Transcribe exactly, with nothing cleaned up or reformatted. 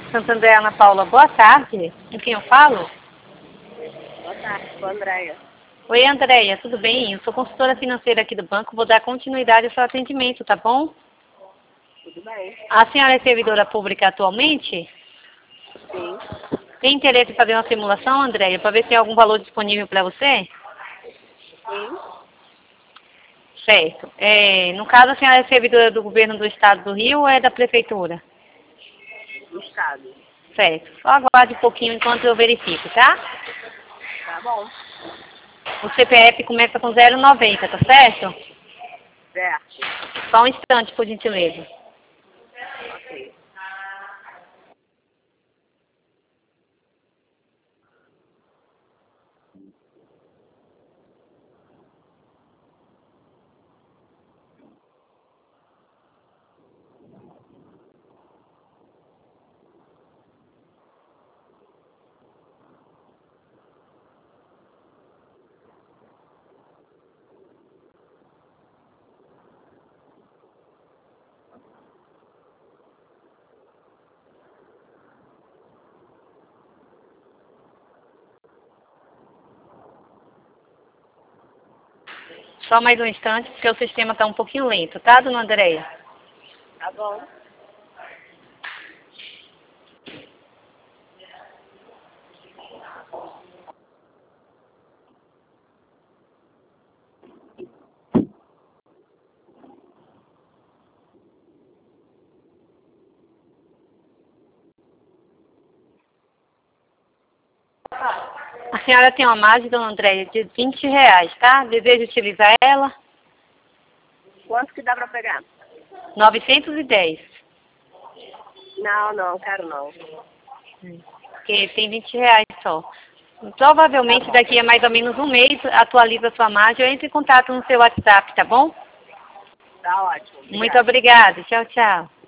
Santander, Ana Paula, boa tarde. Com quem eu falo? Boa tarde, sou a Andréia. Oi, Andréia, tudo bem? Eu sou consultora financeira aqui do banco, vou dar continuidade ao seu atendimento, tá bom? Tudo bem? A senhora é servidora pública atualmente? Sim. Tem interesse em fazer uma simulação, Andréia, para ver se tem algum valor disponível para você? Sim. Certo. É, no caso, a senhora é servidora do governo do estado do Rio ou é da prefeitura? Do estado. Certo. Só aguarde um pouquinho enquanto eu verifico, tá? Tá bom. O C P F começa com zero noventa, tá certo? Certo. Só um instante, por gentileza. Ok. Só mais um instante, porque o sistema está um pouquinho lento, tá, dona Andréia? Tá bom. A senhora tem uma margem, dona Andréia, de vinte reais, tá? Deseja utilizar ela? Quanto que dá pra pegar? novecentos e dez. Não, não, quero não. Porque tem vinte reais só. Provavelmente daqui a mais ou menos um mês atualiza a sua margem ou entre em contato no seu WhatsApp, tá bom? Tá ótimo. Obrigada. Muito obrigada. Tchau, tchau.